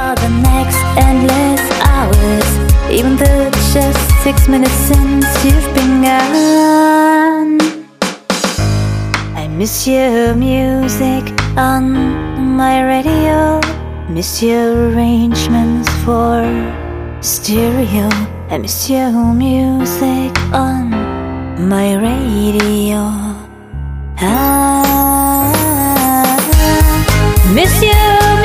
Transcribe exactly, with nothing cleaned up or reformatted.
for the next endless hours, even though it's just six minutes since you've been gone. I miss your music on my radio, miss your arrangements for stereo. I miss your music on my radio. Ah, miss you.